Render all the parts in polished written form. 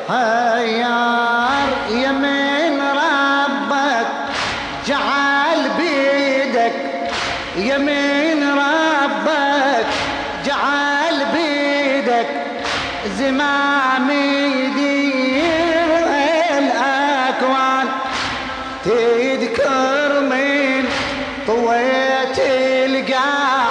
حيار يمين ربك جعل بيدك، يمين ربك جعل بيدك زمام يدير الأكوان. تذكر من طويت القاع،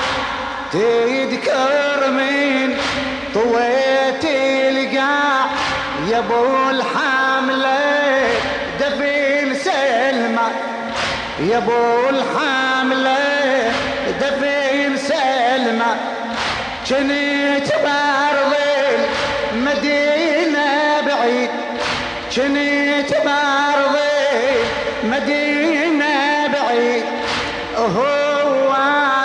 تذكر من طويت القاع يا ابو الحمله دفن سلمى، يا ابو الحمله دفن سلمى. جنيت بارض المدينه بعيد، جنيت بارض المدينه بعيد، هو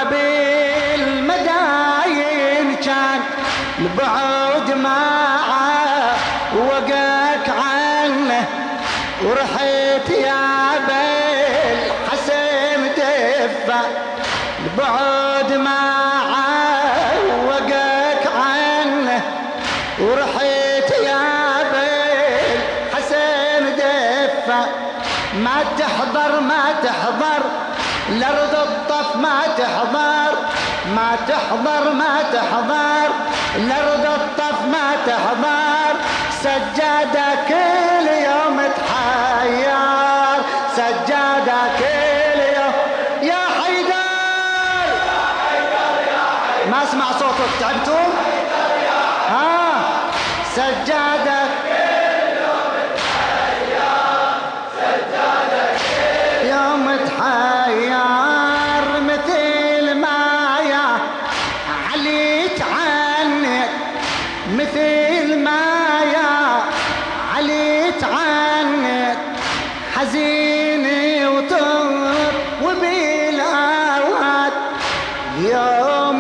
بالمداين كان البعد معه وقاك عنه. ورحت يا بالحسن دفة البعد معه وقاك عنه. ورحت يا بالحسن دفة ما تحضر ما تحضر الأرض الطف، ما تحضر ما تحضر ما تحضر الأرض الطف، ما تحضر سجادة كل يوم تحير، سجادة كل يوم. يا حيدر يا حيدر يا حيدر، ما اسمع صوتك تعبتوا؟ ها سجادة كل يوم تحير، سجادة كل يوم تحير مثل ما يا عليت عنك، مثل ما يا عليت عنك حزيني وطر وبالأواد. يوم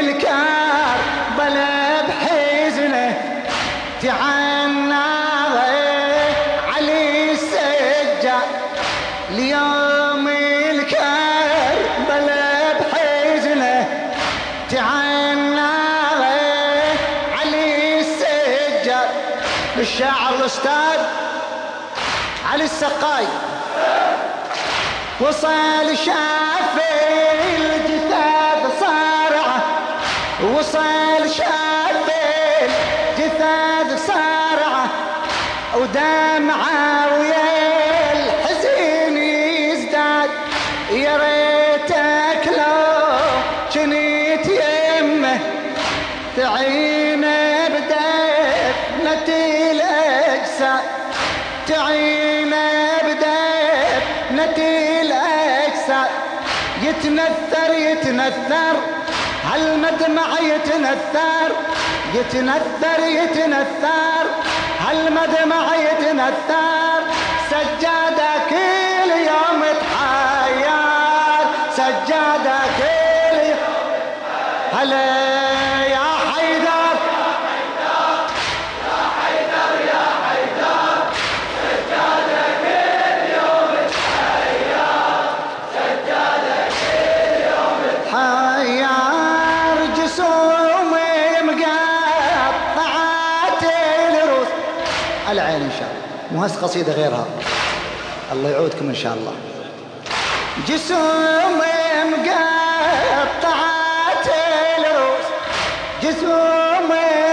الكربلاء بحزنه تعنى علي السجاد، اليوم الكربلاء بحزنه تعنى علي السجاد. الشاعر الأستاذ علي السقاي وصل شاف الجثث صارعة، وصل شاف الجثث صارعة ودمعة ويا الحزين يزداد. يا ريتك لو جنيت يمه تعين بدفنة الأجساد، تعين بدفنة الأجساد. يتنثر يتنثر هالمدمع يتنثر، يتنثر يتنثر هالمدمع يتنثر. سجادة كل يوم تحير، سجادة كل يوم. هلا يا حيدر يا حيدر يا حيدر، سجادة كل يوم تحير، سجادة كل يوم تحير. جسوم مقطعات الروس. العين ان شاء الله، مو هس قصيدة غيرها، الله يعودكم ان شاء الله. جسوم مقطعات الروس، جسوم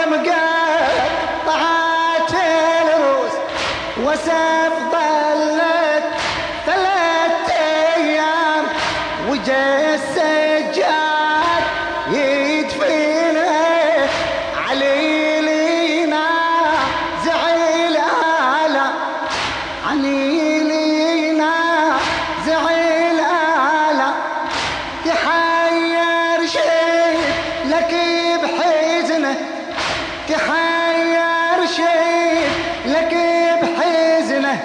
مقطعات الروس. وسف ظلت 3 أيام وجا السجاد يدفنه علي لينا زعل آلا، علي لينا زعل آلا. تحير شيء لك بحزنه، تحير شيء لك بحزنه.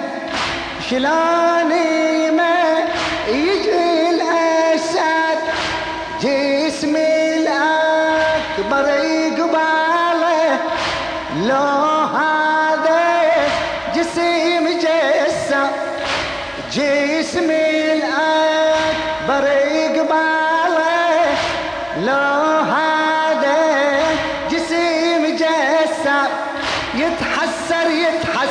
شلوني ما يجي الأسد جسمي الأكبر يقباله، لو هذا جسم جسم جسمي الأكبر يقباله، لو هذا جسم جسم. يتحسر يتحسر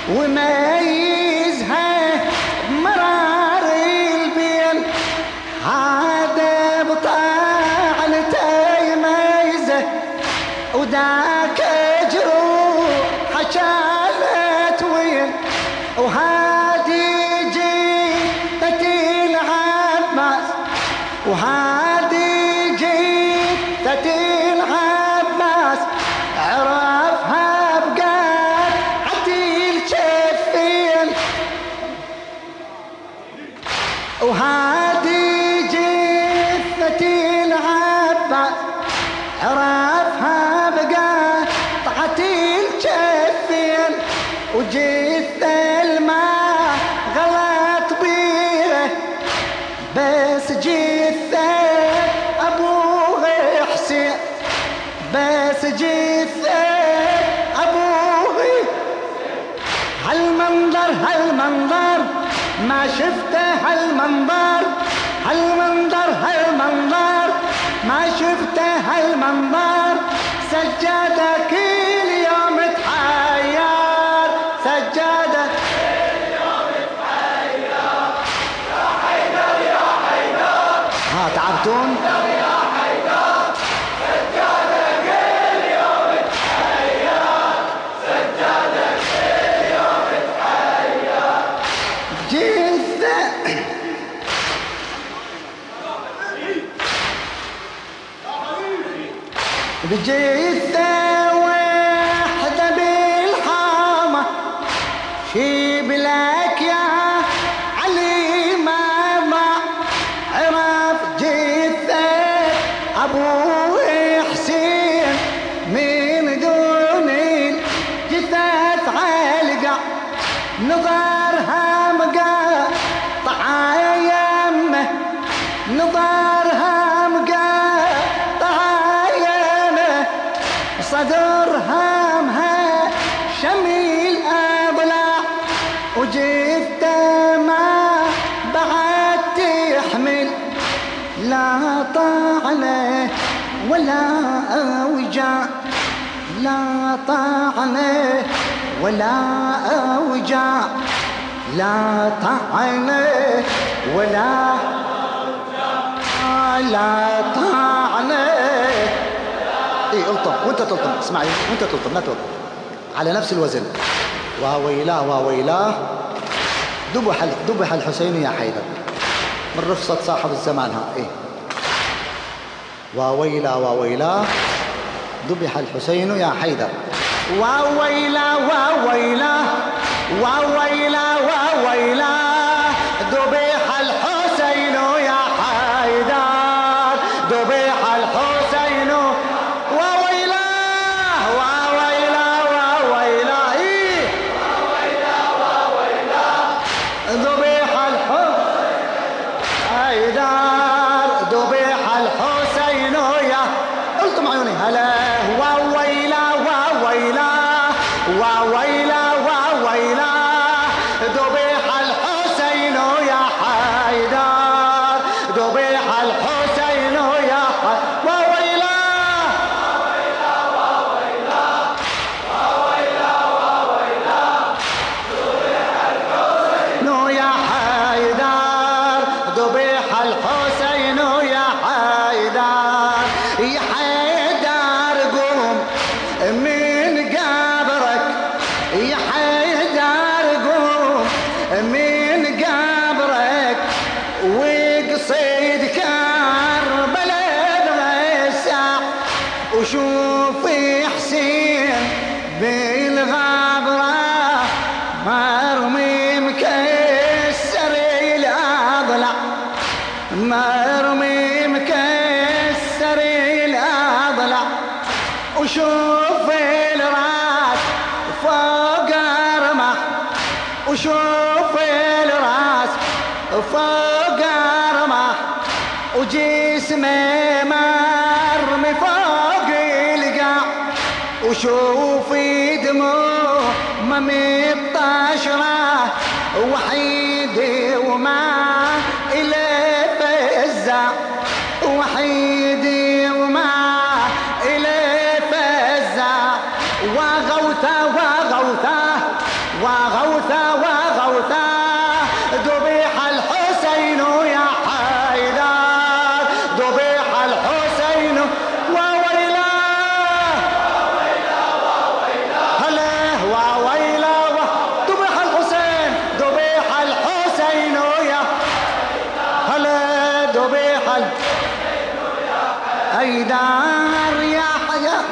وميزها مرار البين، هذا بطعنته يميزه وذاك جروح شالت وين، وهادي جيتة العباس، وهادي جيتة العباس عرفها بقطعة الجفين، وهادي جيتة العباس عرفها بقطعة الجفين، وجثة الماء غلط بيه بس جثة أبوه حسين، بس جثة أبوه. هالمنظر هالمنظر ما شفته، هالمنظر هالمنظر هالمنظر ما شفته، هالمنظر سجادة كل يوم تحير، سجادة كل يوم تحير، يا حيدر يا حيدر. ها تعبتون؟ يا حيدر سجادة كل يوم تحير، سجادة كل يوم تحير. جثة بجثة واحدة بالحامة شيب لك يا علي ما عرف جثة أبو حسين من دون الجثث علقة، نظرها مقطعة يمه، نظرها مقطعة يمه، صدرها مها شميل أضلع، وجثة ما بعد تحمل لا طعنة ولا أوجاع، لا طعنة ولا أوجاع، لا طعنة ولا لا طعنة. ايه الطم وانت تلطم، اسمعي وانت تلطم لا تلطم على نفس الوزن. واويلاه واويلاه ذبح الحسين يا حيدر من رفصة صاحب الزمان. ها ايه واويلاه واويلاه ذبح الحسين يا حيدر، واويلاه واويلاه واويلاه واويلاه ذبح الحسين يا حيدر، ذبح الحسين واويلاه واويلاه واويلاه ايه واويلاه واويلاه ذبح الحسين حيدر، ذبح الحسين يا قلتم عيوني هلا واويلاه واويلاه واويلاه واويلاه ذبح الحسين يا حيدر، ذبح الحسين يا حيدر واويلاه واويلاه واويلاه واويلاه ذبح الحسين يا حيدر، ذبح الحسين يا حيدر. يا حيدر قوم من قبرك، يا حيدر قوم من قبرك، وقصيد كربلاء غسع، وشوف حسين بالغبرة مرمي مكسر الأضلع، مرمي مكسر الأضلع، وشوف الراس فوق رمح، وشوف الراس فوق رمح، وجسمه مرمي فوق القاع، وشوف دموع مطشرة وحيد وما إلى فزع، وحيد وما إلى فزع، وغوثة وغوثة وغوثا وغوثا ذبح الحسين يا حيدر ذبح الحسين وويلاه هلا وويلاه ذبح الحسين ذبح الحسين يا هلا ذبح حيدر يا حيدر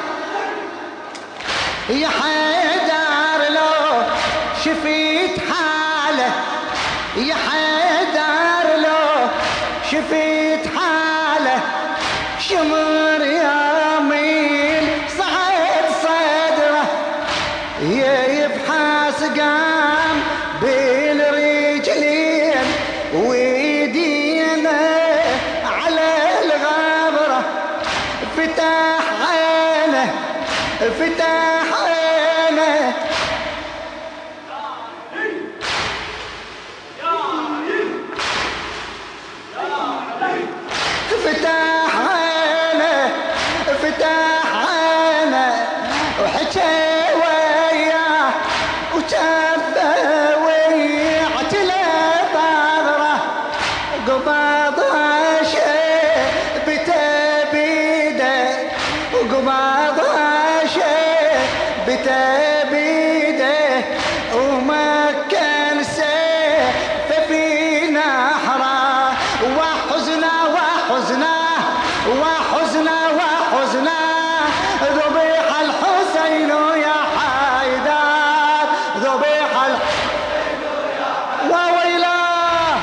يا حيدر لو شفيت حاله يا حيدر لو شفيت حاله شمر يمين صعد صدره يبحث قام بالرجلين ويدينا على الغبره فتح عينه فتح عينه فتح عينه فتح عينه وحكى وياه وشافه ويعتله بغره قبض شيء بتبيده وقبض شيء بتبيده ومكن سيف في نحره وحزنا وحزنا وحزنا وحزنا ذبح الحسين يا حيدر ذبح الحسين يا حيدر وويلاه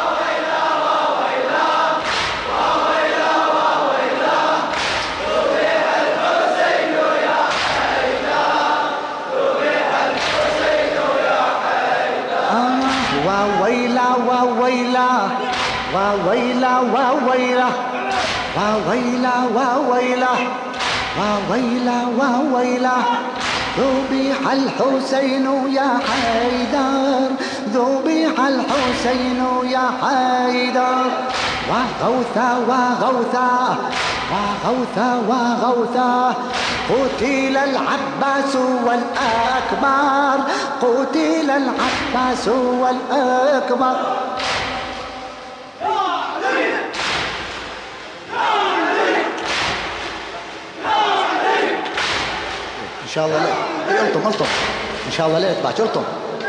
وويلاه وويلاه وويلاه ذبح الحسين يا حيدر ذبح الحسين يا حيدر وويلاه وويلاه وويلا وويلا وويلا وويلا وويلا وويلا ذبح الحسين يا حيدر ذبح الحسين يا حيدر وغوثا وغوثا وغوثا وغوثا قتل العباس والأكبر قتل العباس والأكبر ان شاء الله لا الطم ان شاء الله لا يطلع الطم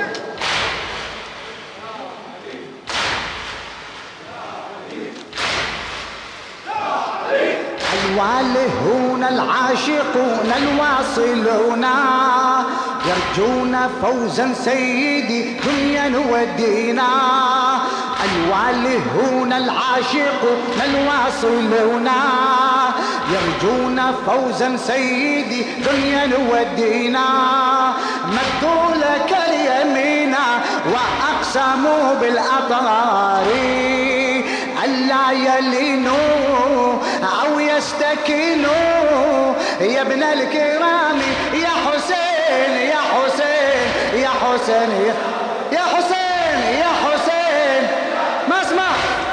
الوالهون العاشقون الواصلون يرجون فوزا سيدي دنيا ودينا الوالهون العاشقون الواصلون يرجون فوزا سيدي دنيا ودينا مدوا لك اليمين واقسموا بالاطهار الا يلينوا او يستكينوا يا ابن الكرام يا حسين يا حسين يا حسين يا حسين يا حسين ما اسمع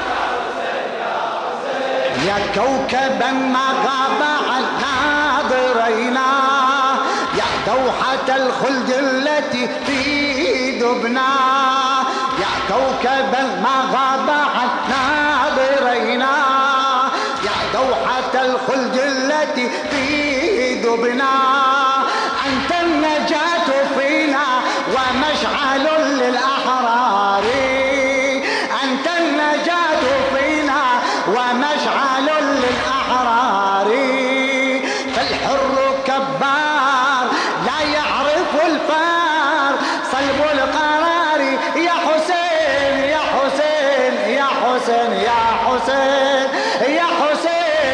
يا كوكبا ما غاب عن ناظرينا يا دوحة الخلد التي في دبنا يا كوكبا ما غاب عن ناظرينا يا دوحة الخلد التي في دبنا أنت النجاة فينا ومشعل للأحرار أنت النجاة فينا ومشعل للأحرار فالحر كبار لا يعرف الفار صلب القرار يا حسين يا حسين يا حسين يا حسين يا حسين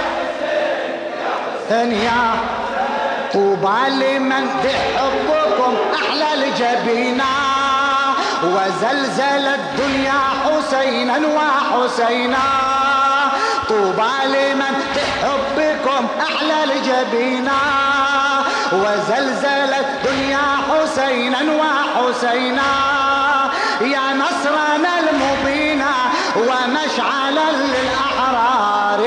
يا طوبى لمن بحبكم أحلى الجبينا وزلزل الدنيا حسينا وحسينا طوبى لمن بحبكم أحلى الجبينا وزلزل الدنيا حسينا وحسينا يا نصرنا المبينا ومشعلا للأحرار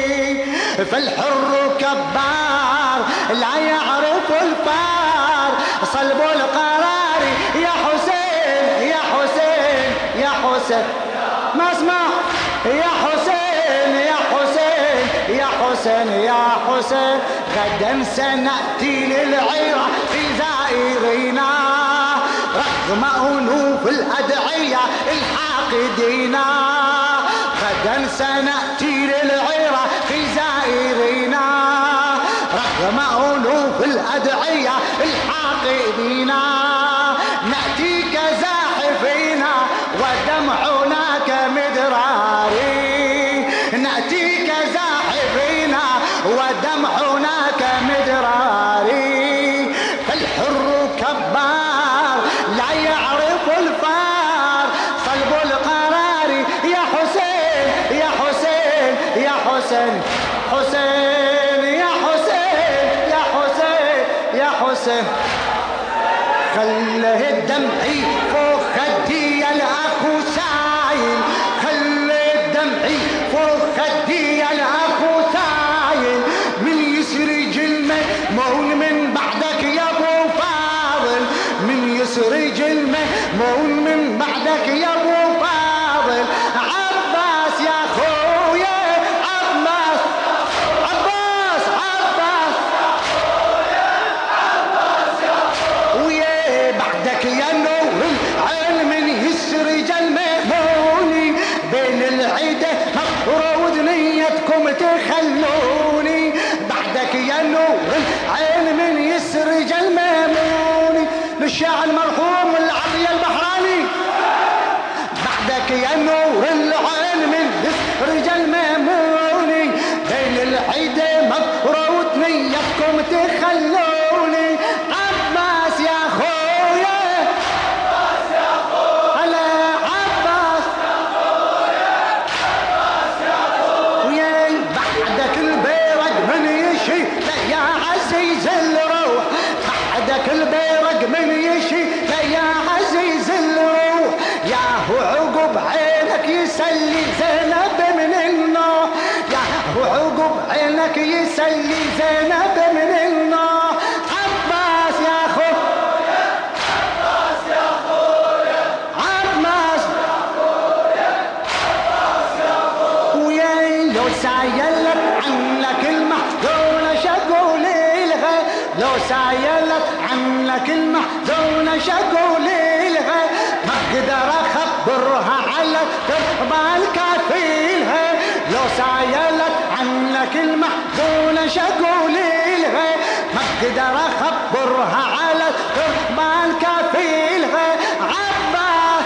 فالحر كبار لا يعرف الفار صلب القرار يا حسين يا حسين يا حسين ما اسمع يا حسين يا حسين يا حسين يا حسين غدا سنأتي للعيرة في زائرنا رغم أنوف الأدعية الحاقدين غدا سنأتي للعيرة في زائرنا رغم أنوف الأدعية الحاقدين نأتيك زاحفين ودمعنا كمدراري نأتيك زاحفين ودمعنا كمدراري فالحر كبار لا يعرف الفار صلب القرار يا حسين يا حسين يا حسين حسين يا حسين يا حسين يا حسين خله الدمع فوق خدي الأخو سايل خله الدمع فوق خدي الأخو سايل من يسرج المأمون من بعدك يا ابو فاضل من يسرج المأمون من بعدك يا ابو فاضل عباس يا خويا عباس عباس عباس ويا بعدك يا نور العين من يسرج المأمون بين العيدة مفروض نيتكم تخلوني بعدك يا نور العين من يسرج المأمون للشاعر المرحوم العطية البحراني بعدك يا نور العين من يسرج المأمون بين العيدة مفروض نيتكم تخلوني عباس يا خويا عباس يا خويا هلا عباس يا خويا عباس يا خويا بعدك البيرق من يشي يا عزيز الروح بعدك البيرق من يشي يا عزيز الروح يا هو عقب عينك يسلي زينب من النوح يا هو عقب عينك يسلي زينب من النوح عباس يا خويا عباس يا خويا عباس يا خويا عباس يا خويا لو سايلت عنك المحزون شقولي لها لو سايلت عنك المحزون شقولي لها ما اقدر اخبرها على تربى الكافيلها لو سايلت عنك المحزون شقولي لها ما اقدر اخبرها على تربى الكافيلها عباس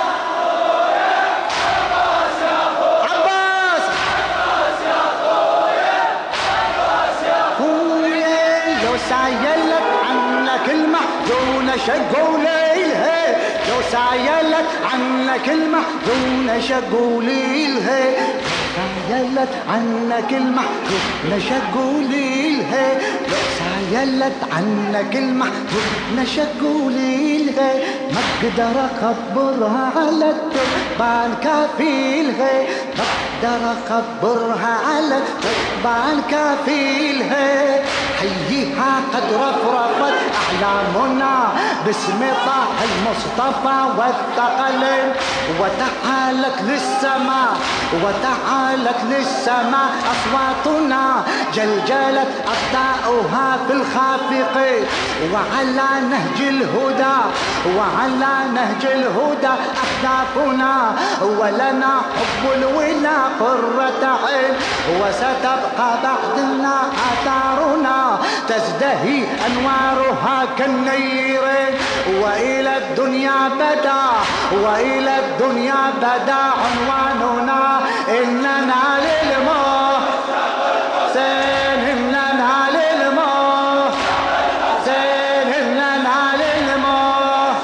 عباس يا عباس عباس يا خويا عباس يا خويا لو سايلت عنك المحزون شقولي لها لو سايلت عنك المحزون شقولي لها سايلت عنك المحزون شقولي لها لو سايلت عنك المحزون شقولي لها ما اقدر اخبرها على التربى الكافيلها ما اقدر اخبرها على التربى الكافيلها حيها قد رفرفت اعلامنا باسم طه المصطفى والثقلين وتعالت للسماء وتعالت للسماء اصواتنا جلجلت اضاءها في الخافقين وعلى نهج الهدى وعلى نهج الهدى اهدافنا ولنا حب الولا قرة عين وستبقى بعدنا اثارنا تزدهي انوارها كالنيرين والى الدنيا بدا والى الدنيا بدا عنواننا اننا للموت حسين اننا للموت حسين اننا للموت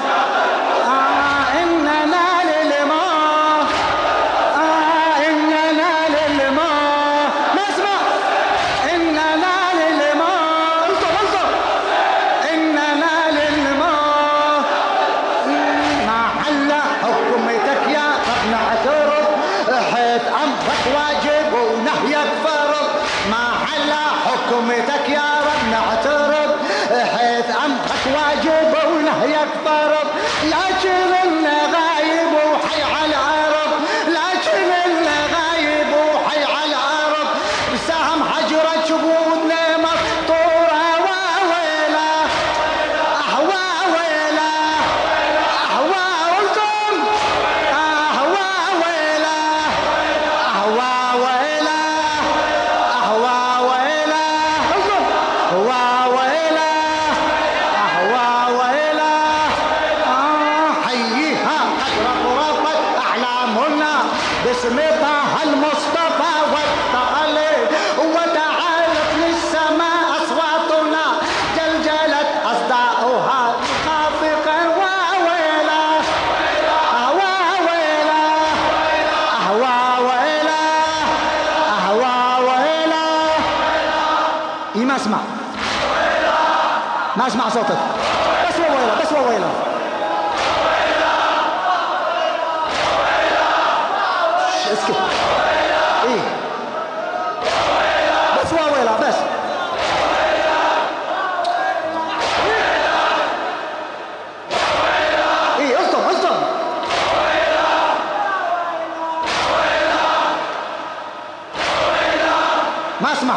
اننا للموت اننا للموت ما اسمع اننا للموت الطب اننا للموت ما على حكمتك يا رب نعترف حيث امرك واجب ونهي المصطفى والتعليل وتعالت للسماء أصواتنا جلجلت أصداؤها خافقا وويلا وويلا وويلا وويلا. ما اسمع ما اسمع صوتك بس وويلا بس وويلا. اسكت ايه بس وويلا بس. ايه اصطم اصطم. ما اسمع.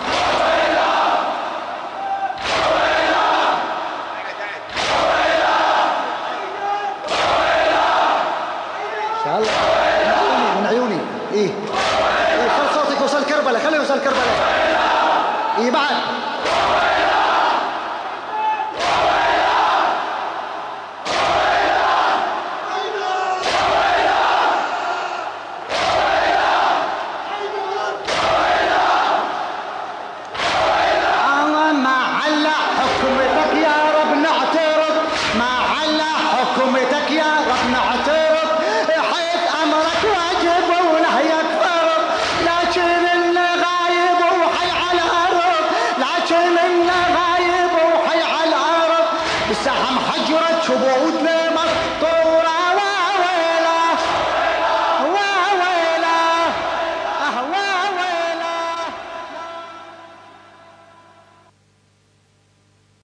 من عيوني ايه خل صوتك يوصل كربلاء. خليه يوصل كربلاء. ايه بعد